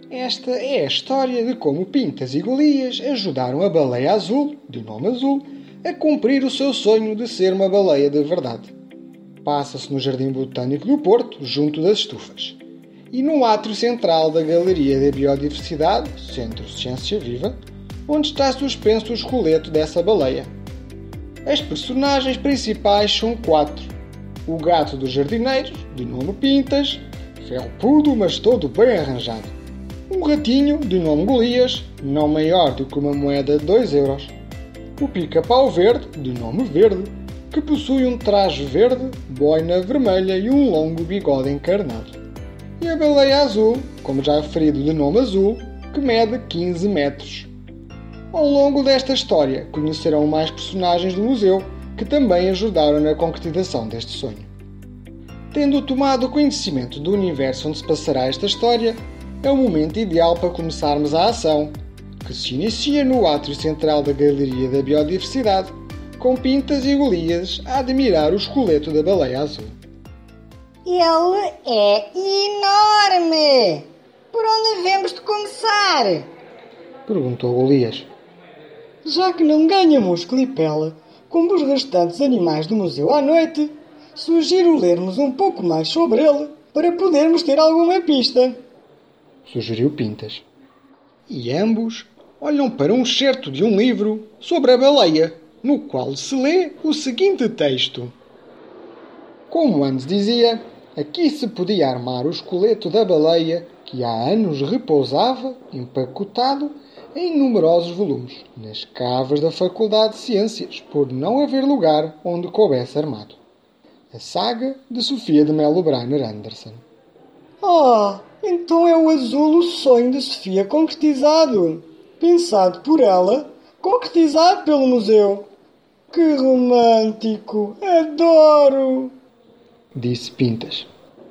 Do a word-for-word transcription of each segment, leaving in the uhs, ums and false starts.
Esta é a história de como Pintas e Golias ajudaram a baleia azul, de nome Azul, a cumprir o seu sonho de ser uma baleia de verdade. Passa-se no Jardim Botânico do Porto, junto das estufas. E no átrio central da Galeria da Biodiversidade, Centro de Ciência Viva, onde está suspenso o esqueleto dessa baleia. As personagens principais são quatro. O gato dos jardineiros, de nome Pintas, felpudo mas todo bem arranjado. Um ratinho, de nome Golias, não maior do que uma moeda de dois euros. O pica-pau verde, de nome Verde, que possui um traje verde, boina vermelha e um longo bigode encarnado. E a baleia azul, como já referido, de nome Azul, que mede quinze metros. Ao longo desta história, conhecerão mais personagens do museu que também ajudaram na concretização deste sonho. Tendo tomado conhecimento do universo onde se passará esta história, é o momento ideal para começarmos a ação, que se inicia no átrio central da Galeria da Biodiversidade, com Pintas e Golias a admirar o esqueleto da baleia azul. Ele é enorme! Por onde devemos de começar? Perguntou Golias. Já que não ganha músculo e pele, como os restantes animais do museu à noite, sugiro lermos um pouco mais sobre ele para podermos ter alguma pista. Sugeriu Pintas. E ambos olham para um excerto de um livro sobre a baleia, no qual se lê o seguinte texto. Como antes dizia, aqui se podia armar o esqueleto da baleia que há anos repousava, empacotado, em numerosos volumes, nas cavas da Faculdade de Ciências, por não haver lugar onde coubesse armado. A saga de Sofia de Mello Briner Anderson. Ah, então é o Azul o sonho de Sofia concretizado. Pensado por ela, concretizado pelo museu. Que romântico! Adoro! Disse Pintas.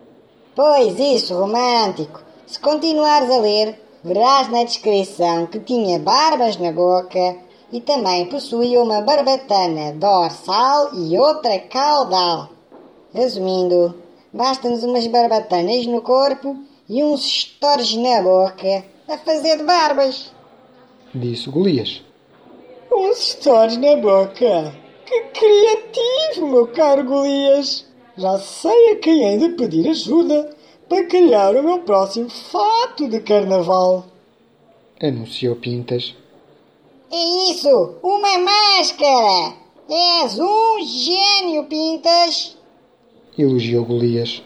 Pois isso, romântico. Se continuares a ler, verás na descrição que tinha barbas na boca e também possuía uma barbatana dorsal e outra caudal. Resumindo, basta-nos umas barbatanas no corpo e uns estores na boca a fazer de barbas. Disse Golias. Uns estores na boca. Que criativo, meu caro Golias. Já sei a quem hei de pedir ajuda para criar o meu próximo fato de carnaval. Anunciou Pintas. É isso, uma máscara! És um gênio, Pintas! Elogiou Golias.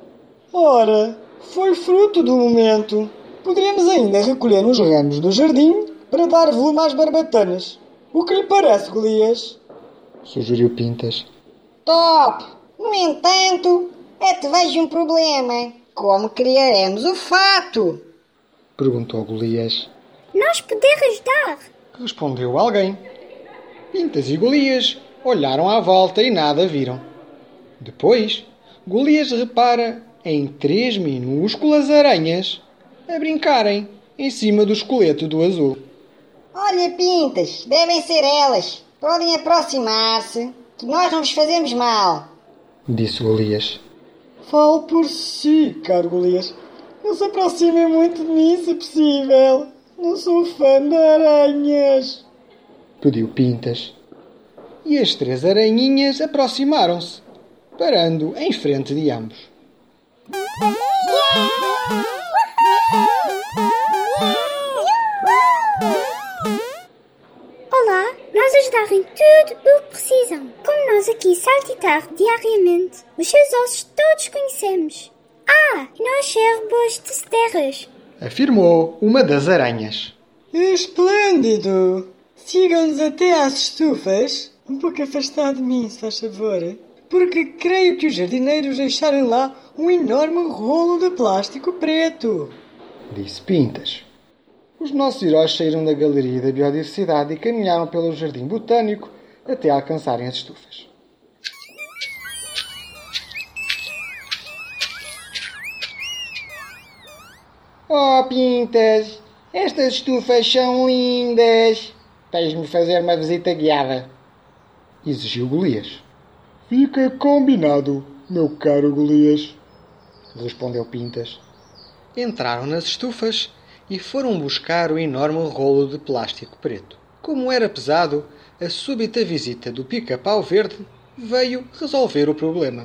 Ora, foi fruto do momento. Poderíamos ainda recolher uns ramos do jardim para dar volume às barbatanas. O que lhe parece, Golias? Sugeriu Pintas. Top! No entanto, até vejo um problema. Como criaremos o fato? Perguntou Golias. Nós podemos ajudar. Respondeu alguém. Pintas e Golias olharam à volta e nada viram. Depois, Golias repara em três minúsculas aranhas a brincarem em cima do esqueleto do Azul. Olha, Pintas, devem ser elas. Podem aproximar-se, que nós não vos fazemos mal. Disse Golias. Fale por si, caro Golias. Não se aproximem muito de mim, se possível. Não sou fã de aranhas. Pediu Pintas. E as três aranhinhas aproximaram-se, parando em frente de ambos. Olá, nós ajudar em tudo o que precisam. Como nós aqui saltitar diariamente, os seus ossos todos conhecemos. Ah, e nós servos de terras. Afirmou uma das aranhas. Esplêndido! Sigam-nos até às estufas. Um pouco afastado de mim, se faz favor. Porque creio que os jardineiros deixaram lá um enorme rolo de plástico preto. Disse Pintas. Os nossos heróis saíram da Galeria da Biodiversidade e caminharam pelo Jardim Botânico até alcançarem as estufas. Oh, Pintas! Estas estufas são lindas! Tens-me fazer uma visita guiada. Exigiu Golias. Fica combinado, meu caro Golias. Respondeu Pintas. Entraram nas estufas e foram buscar o enorme rolo de plástico preto. Como era pesado, a súbita visita do Pica-Pau Verde veio resolver o problema.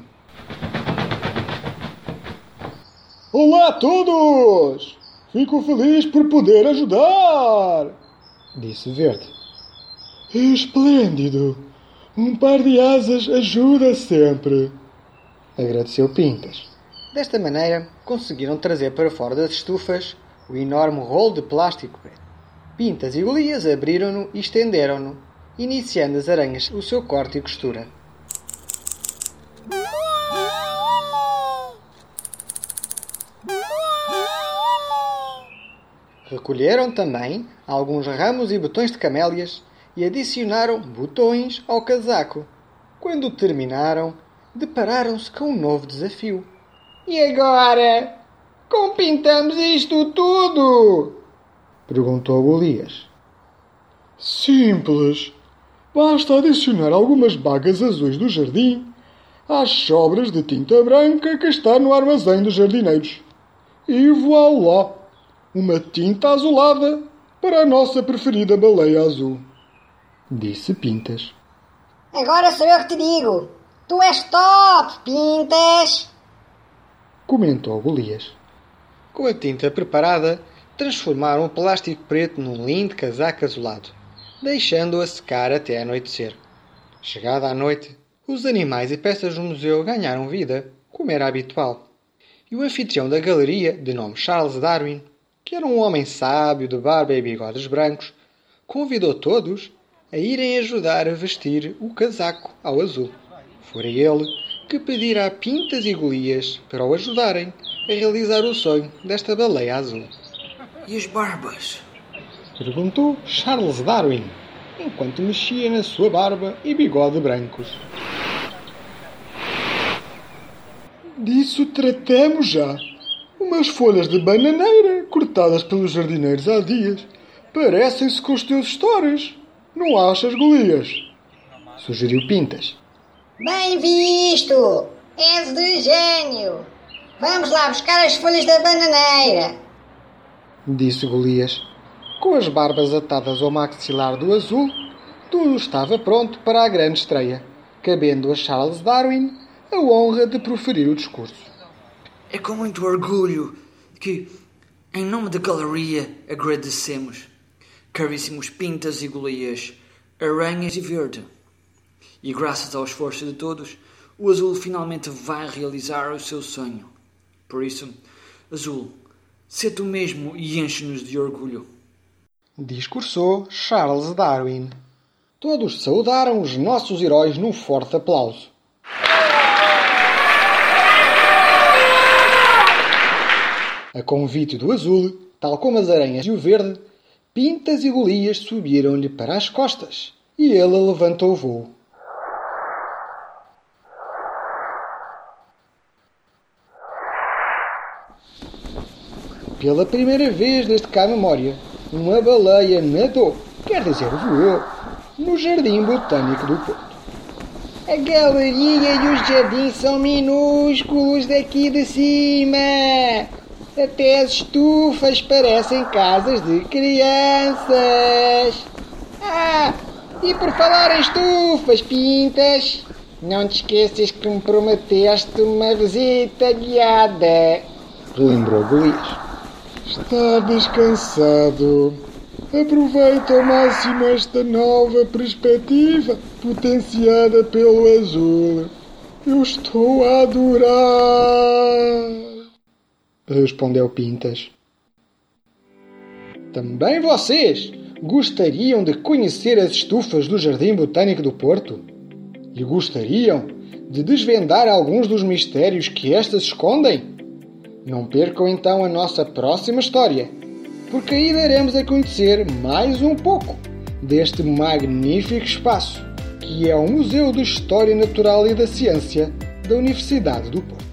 Olá a todos! Fico feliz por poder ajudar! Disse Verde. Esplêndido! Um par de asas ajuda sempre! Agradeceu Pintas. Desta maneira, conseguiram trazer para fora das estufas o enorme rolo de plástico preto. Pintas e Golias abriram-no e estenderam-no, iniciando as aranhas o seu corte e costura. Recolheram também alguns ramos e botões de camélias e adicionaram botões ao casaco. Quando terminaram, depararam-se com um novo desafio. E agora? Como pintamos isto tudo? Perguntou Golias. Simples. Basta adicionar algumas bagas azuis do jardim às sobras de tinta branca que está no armazém dos jardineiros. E voilá! Uma tinta azulada para a nossa preferida baleia azul. Disse Pintas. Agora sou eu que te digo. Tu és top, Pintas! Comentou Golias. Com a tinta preparada, transformaram o plástico preto num lindo casaco azulado, deixando-o a secar até anoitecer. Chegada a noite, os animais e peças do museu ganharam vida, como era habitual. E o anfitrião da galeria, de nome Charles Darwin, que era um homem sábio de barba e bigodes brancos, convidou todos a irem ajudar a vestir o casaco ao azul. Fora ele que pedira a Pintas e Golias para o ajudarem a realizar o sonho desta baleia azul. E as barbas? Perguntou Charles Darwin, enquanto mexia na sua barba e bigode brancos. Disso tratamos já. Umas folhas de bananeira cortadas pelos jardineiros há dias. Parecem-se com os teus stories. Não achas, Golias? Sugeriu Pintas. Bem visto! És de gênio! Vamos lá buscar as folhas da bananeira! Disse Golias. Com as barbas atadas ao maxilar do azul, tudo estava pronto para a grande estreia, cabendo a Charles Darwin a honra de proferir o discurso. É com muito orgulho que, em nome da galeria, agradecemos, caríssimos Pintas e Golias, Aranhas e Verde. E graças ao esforço de todos, o Azul finalmente vai realizar o seu sonho. Por isso, Azul, sê tu mesmo e enche-nos de orgulho. Discursou Charles Darwin. Todos saudaram os nossos heróis num forte aplauso. A convite do Azul, tal como as aranhas e o Verde, Pintas e Golias subiram-lhe para as costas e ele levantou o voo. Pela primeira vez desde cá a memória, uma baleia nadou, quer dizer voou, no Jardim Botânico do Porto. A galeria e os jardins são minúsculos daqui de cima. Até as estufas parecem casas de crianças. Ah, e por falar em estufas, Pintas, não te esqueças que me prometeste uma visita guiada. Relembrou Golias. Está descansado. Aproveita ao máximo esta nova perspectiva potenciada pelo azul. Eu estou a adorar. Respondeu Pintas. Também vocês gostariam de conhecer as estufas do Jardim Botânico do Porto? E gostariam de desvendar alguns dos mistérios que estas escondem? Não percam então a nossa próxima história, porque aí daremos a conhecer mais um pouco deste magnífico espaço, que é o Museu de História Natural e da Ciência da Universidade do Porto.